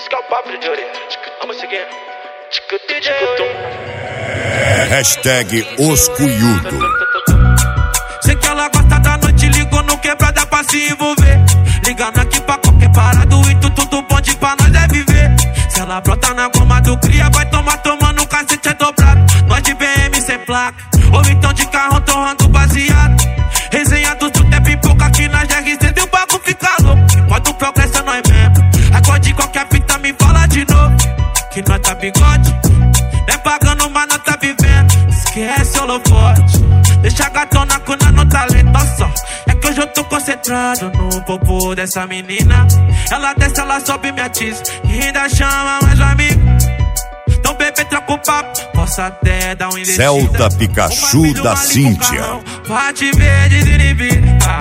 Esse que é o papo de orelha. Vamos seguir. Hashtag Oscuiudo. Sei que ela gosta da noite, ligou no quebrada pra se envolver. Ligando aqui pra qualquer parado e tudo bonde pra nós é viver. Se ela brota na goma do cria, vai tomando um cacete é dobrado. Nós de BM sem placa, ou então de carro torrando baseado. Resenha do tempo em pouco aqui nas RZ, viu o bagulho ficar louco. Pode o progresso é nós mesmo. Acorde qualquer fita, me fala de novo. Que nós tá bigode, nem pagando, mas nós tá vivendo. Esquece o holofote, deixa a gatona com no talento só. É que hoje eu tô concentrado no popô dessa menina. Ela desce, ela sobe, me atiça e ainda chama mais um amigo. Então bebê, troca o papo, posso até dar um investida. Celta Pikachu da Cíntia. Pra te ver desinibir.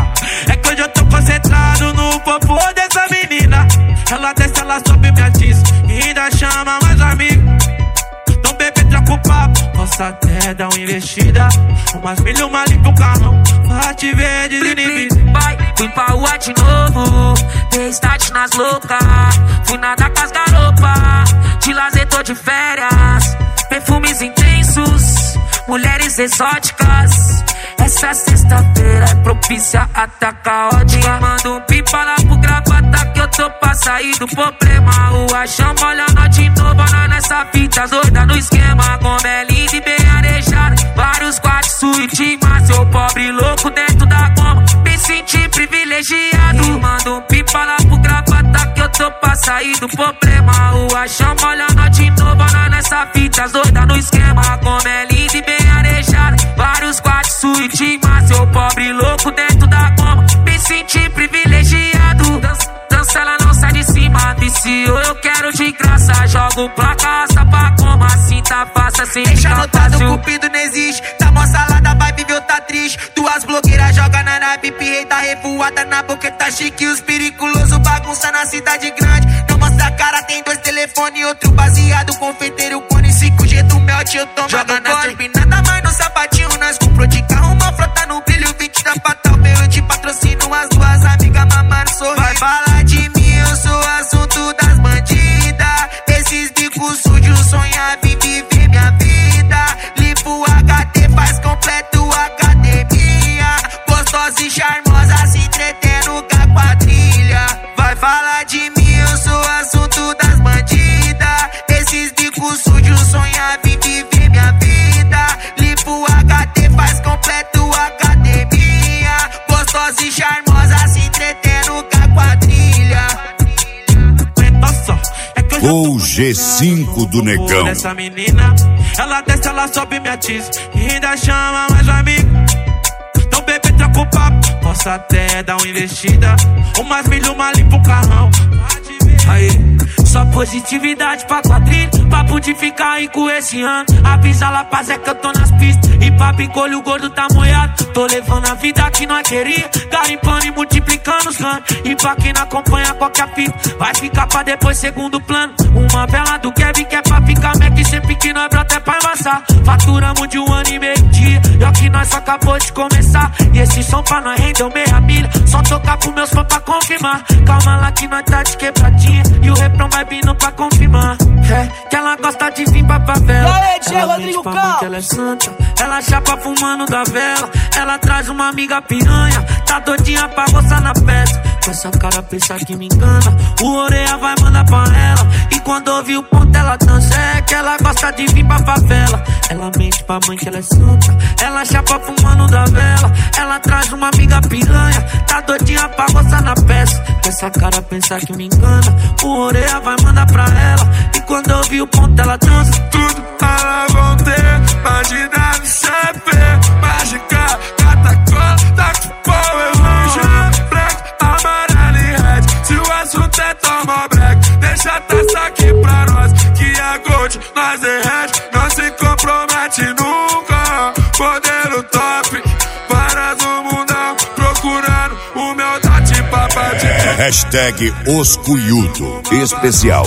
É que hoje eu tô concentrado no popô dessa menina. Ela desce, ela sobe, me atiça e ainda chama mais um amigo. Então bebê, troca o papo, posso até dar uma investida. Umas milhões ali pro carrão, pra te ver desinibir. Vai, fui pra rua de novo, dei start nas loucas. Fui nadar com as garopas, de lazer tô de férias. Perfumes intensos, mulheres exóticas. Essa sexta-feira é propícia a atacar ódia. Manda um pipa lá pro gravata que eu tô pra sair do problema. Rua chama, olhando de novo, nós nessa fita doida no esquema. Como é linda e bem arejada, vários quartos, suíte, mas eu pobre louco dentro da goma. Me senti privilegiado. Manda um pipa lá pro gravata que eu tô pra sair do problema. Rua chama, olhando de novo, nós nessa fita doida no esquema. Como é linda e bem arejada, vários quartos, suíte, mas eu pobre louco dentro da goma. Me senti privilegiado. Dança, ela não sai de cima. Viciou, eu quero de graça. Jogo placa, raça pra coma. Assim tá fácil, assim deixa anotado, o cupido não existe. Tá mó salada, vai viver, tá triste. Duas blogueiras joga na nave, pirrei tá revoada na boca, tá chique. Os periculosos bagunça na cidade grande. Não mostra a cara, tem 2 telefones, outro baseado. Confeiteiro, cone, 5G do melt, eu tomo. Joga na turbinada, mas no sapatinho nós comprou de carro. Uma frota no brilho, 20 da Fatal. Eu te patrocino, as duas amigas mamando sorriso. Vai falar de mim, eu sou assunto das bandidas. Esses bicos sujos, sonha vir viver minha vida. Limpo HD, faz completo academia. Gostosa e charmosa, se entretendo com a quadrilha. Vai falar de mim, eu sou assunto das bandidas. Esses bicos sujos, sonha vir viver minha vida. Limpo HD, faz completo academia. Gostosa e charmosa, se entretendo com a quadrilha. O G5 do Negão. Essa menina, ela desce, ela sobe, me atiça e ainda chama mais um amigo. Então bebê, troca o papo, posso até dar uma investida. Umas milhões ali pro carrão. Aí, só positividade pra quadrilha. Papo de ficar rico esse ano. Avisa lá pra Zé que eu tô nas pistas. E pra picolho o gordo tá molhado. Tô levando a vida que nós queria. Garimpando e multiplicando os canos. E pra quem não acompanha qualquer fita, vai ficar pra depois segundo plano. Uma vela do Kevin que é pra ficar Mac. Sempre que nós brota é pra embaçar. Faturamos de 1 ano e meio dia. E ó que nós só acabou de começar. E esse som pra nós rendeu meia milha. Só tocar pro meus fãs pra confirmar. Calma lá que nós tá de quebradinha. E o refrão vai vindo pra confirmar. É que ela gosta de vir pra favela. Ela mente pra mãe que ela é santa. Ela chapa fumando da vela. Ela traz uma amiga piranha. Tá doidinha pra roçar na peça. Com essa cara pensa que me engana. O orelha vai mandar pra ela. E quando ouve o ponto ela dança. É que ela gosta de vir pra favela. Ela mente pra mãe que ela é santa. Ela chapa fumando da vela. Ela traz uma amiga piranha. Tá doidinha pra roçar na peça. Com essa cara pensa que me engana. O orelha vai mandar pra ela. E quando ouve o ponto ela dança. Tudo elas vão ter. Imagina no CP. Mágica, catacola, tá com power range. Black, amarelo e red. Se o assunto é tomar black, deixa a taça aqui pra nós. Que a gold nós derrete. Não se compromete nunca. Modelo top. Várias no mundão. Procurando humildade papai de Hashtag Oscuiudo Especial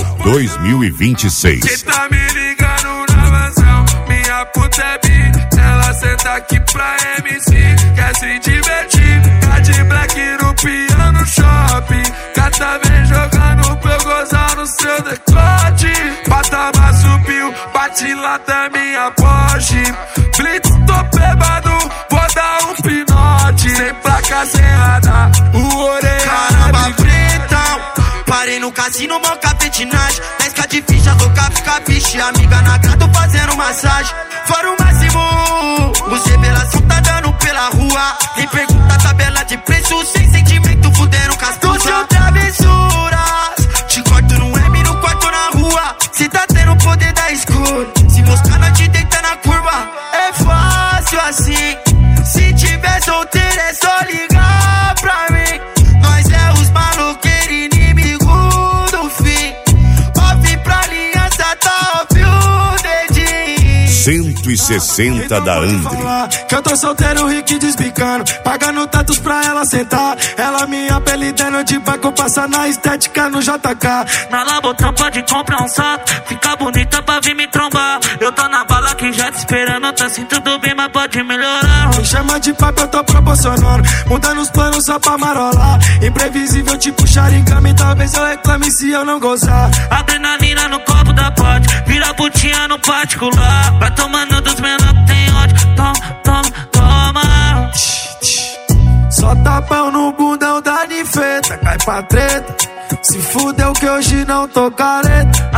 2026. Cê tá me ligando na mansão. Minha puta é bi. Ela senta aqui pra MC. Quer se divertir. Tá de black no piano shopping. Cata vem jogando pra eu gozar no seu decote. Patamar subiu, bate lá da minha Porsche. Blitz, tô bêbado, vou dar um pinote. Sem placa, sem radar, o orelha. Caramba, pretão, parei no cassino, mó capetinagem. 10k de ficha, louca, fica biche. Amiga na grado fazendo massagem. Fora o máximo, os revelação tá dando pela rua. Nem pergunta a tabela de preço, sem sentimento, fudendo cascusa. Seu travessuras, te corto no M, no quarto, na rua. Se tá tendo o poder da escolha, se moscar nós te deita na curva. É fácil assim, se tiver solteiro é só ligar pra mim. Nós é os maloqueiros, inimigo do fim. Off pra aliança, tá óbvio o dedinho. 160 da Andre. Que eu tô solteiro, rico desbicando, pagando tantos pra ela sentar. Ela me apelidando de banco, passa na estética no JK. Na Labotão pode comprar um saco, fica bonita pra vir me trombar. Eu tô na bala que já te esperando, tá assim tudo bem, mas pode melhorar. Me chama de papo, eu tô proporcionando, mudando os planos só pra marolar. Imprevisível tipo Sharingan, talvez eu reclame se eu não gozar. Adrenalina no copo da pote, vira putinha no particular. Vai tomando dos menores que tem ódio, toma. Só tapão no bundão da nifeta, cai pra treta. Se fudeu que hoje não tô careta.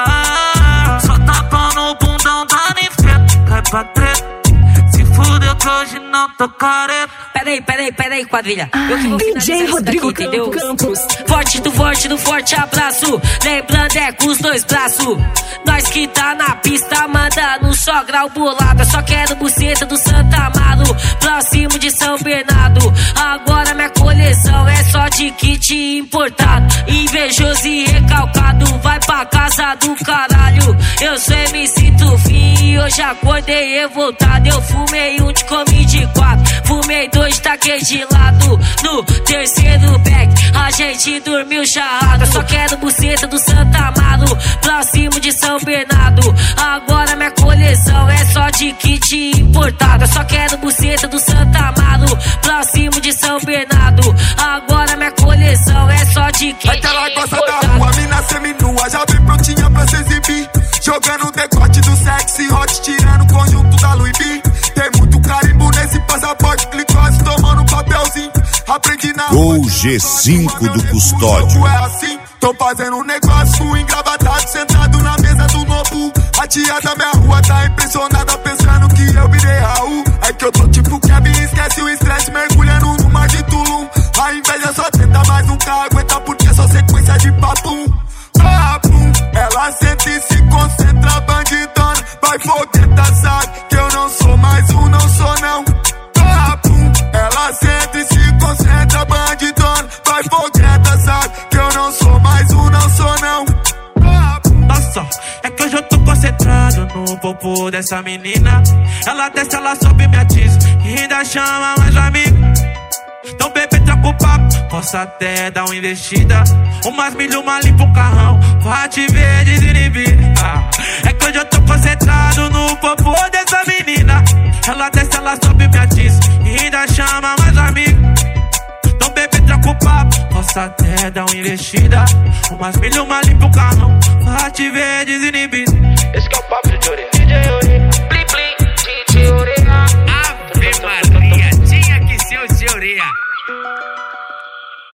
Só tapão no bundão da nifeta, cai pra treta. Se fudeu que hoje não tô careta. Peraí, quadrilha. Eu que vou DJ Rodrigo daqui, entendeu? Campos. Forte do forte abraço. Lembrando é com os dois braços. Nós que tá na pista mandando só grau bolado. Eu só quero buceta do Santa Amaro, próximo de São Bernardo. Agora minha coleção é só de kit importado. Invejoso e recalcado, vai pra casa do caralho. Eu sou MC Tufim e hoje acordei revoltado. Eu fumei um de comi de 4, fumei 2 taquei de lado. No terceiro back a gente dormiu charrado. Eu só quero buceta do Santa Amaro, próximo de São Bernardo. Agora minha coleção é só de kit importado. Eu só quero buceta do Santa Amaro, próximo de São Bernardo. Agora minha coleção é só de kit importado. Vai que ela gosta da rua, mina seminua, já vem prontinha pra se exibir. Jogando o decote do sexy hot, tirando o conjunto da Louis V. Tem muito carimbo nesse passaporte, glicose tomando papelzinho. Aprendi na Gol G5 do Custódio. É assim, tô fazendo um negócio engravatado, sentado na mesa do Nobu. A tia da minha rua tá impressionada, pensando que eu virei Raul. É que eu tô tipo Kevin, esquece o estresse, mergulhando no mar de Tulum. A inveja só tenta, mas nunca aguenta, porque é só sequência de papum. Papum, ela sente e se concentra, bandidona. Vai fogueta, sabe que eu não sou mais um, não sou não. Papum, ela sente e se concentra, bandidona. Vai fogueta, sabe que eu não sou mais um, não sou não. Nossa, é que hoje eu tô concentrado no popô dessa menina. Ela desce, ela sobe, me atiça e ainda chama mais amigo. Então bebê, troca o papo, posso até dar uma investida. Umas milho, uma limpa o carrão, pra te ver desinibir. É que hoje eu tô concentrado no popô dessa menina. Ela desce, ela sobe, me atiça e ainda chama mais amigo. Então bebê, troca o papo, posso até dar uma investida. Umas milho, uma limpa o carrão, pra te ver desinibir. Esse que é o papo de Jory. DJ